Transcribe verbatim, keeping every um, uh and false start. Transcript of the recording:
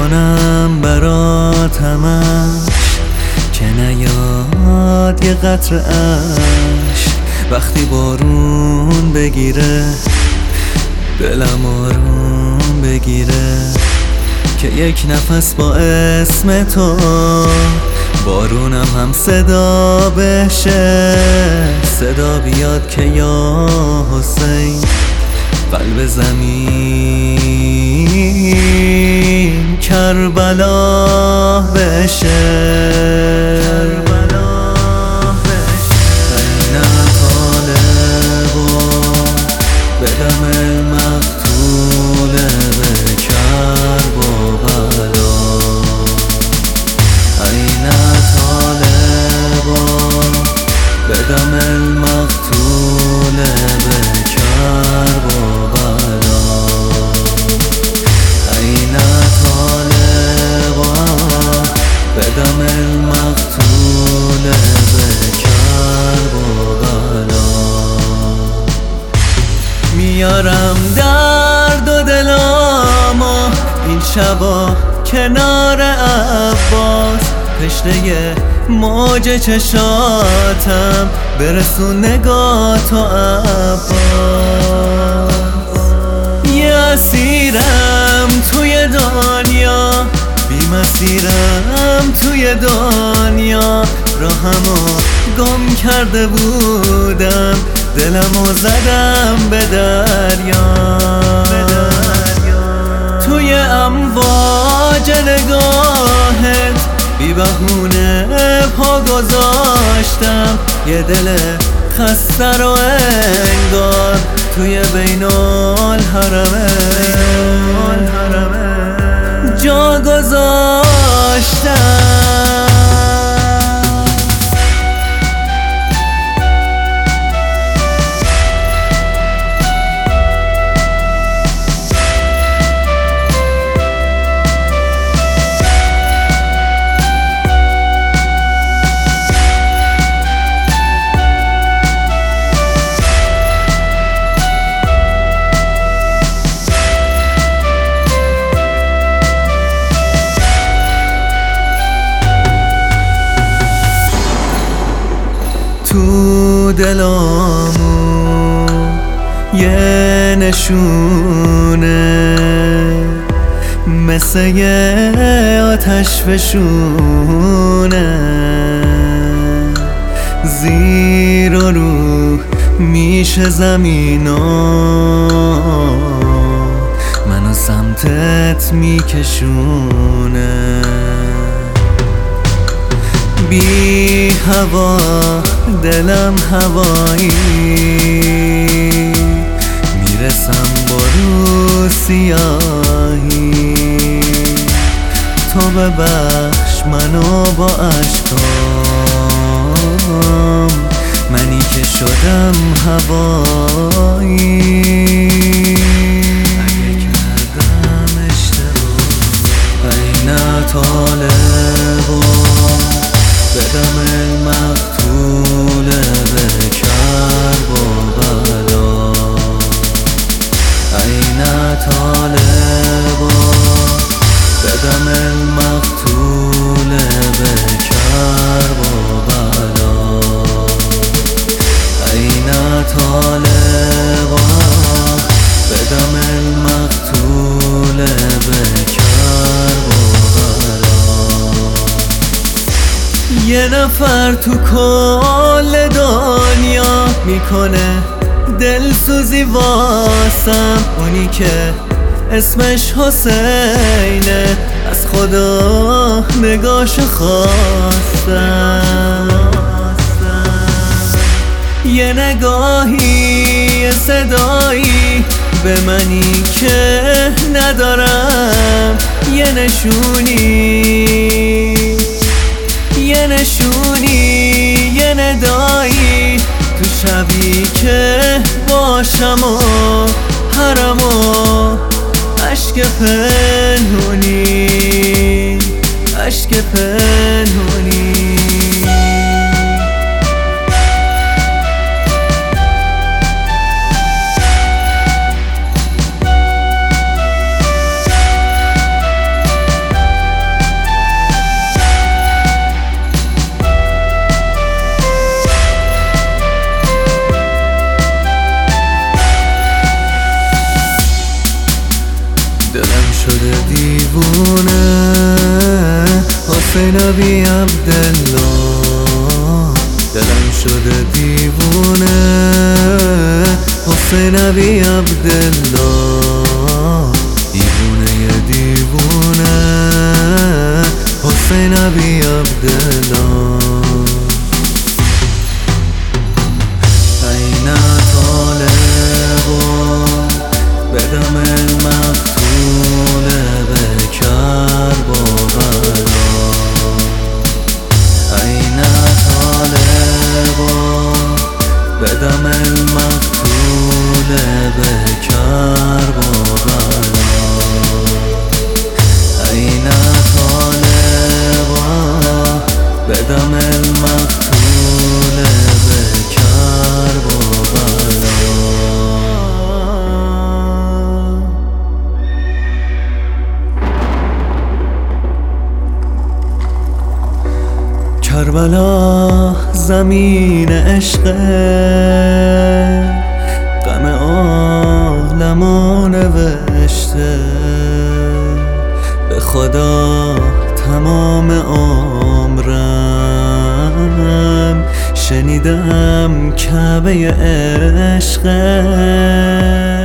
میکنم برات همش که نیاد یه قطره عشق وقتی بارون بگیره دلم آروم بگیره که یک نفس با اسم تو بارونم هم صدا بشه صدا بیاد که یا حسین قلب زمین کربلا بشه این طالبا بدم المقتول به کرب و بلا این طالبا بدم المقتول به کرب و بلا این طالبا بدم المقتول به کرب و بلا میارم درد و دلامو این شبا کنار عباس تشنه موج چشاتم برسون نگاه تو عباس یه اسیرم توی دنیا بی مسیرم توی دنیا راهمو گم کرده بودم دلمو زدم به دریا توی امواج نگاهت بی بهونه پا گذاشتم یه دل خسته رو انگار توی بین الحرمه جا گذاشتم تو دلامو یه نشونه مثل یه آتش فشونه زیر و روح میشه زمینا منو سمتت میکشونه بی هوا دلم هوایی میرسم با رو سیاهی تو ببخش منو با عشقام منی که شدم هوایی اگه کردم اشتباه این طالبا بدم المقتول به کرب و بلا این طالبا بدم المقتول به کرب و بلا این طالبا بدم المقتول به کرب و یه نفر تو کل دنیا میکنه دلسوزی واسم اونی که اسمش حسینه از خدا نگاش خواستم یه نگاهی یه صدایی به منی که ندارم یه نشونی یه نشونی یه ندایی تو شبی که باشم و حرم و عشق پنهونی عشق پنهونی دیوونه حسین بی عبدالله دلم شده دیوونه حسین بی عبدالله دیوونه دیوونه حسین بی عبدالله این طالب بدم المقتول به کربلا این طالب بدم المقتول به کربلا این طالب بدم المقتول به کربلا زمین عشق غم عالمو نوشته به خدا تمام عمرم شنیدم کعبه عشق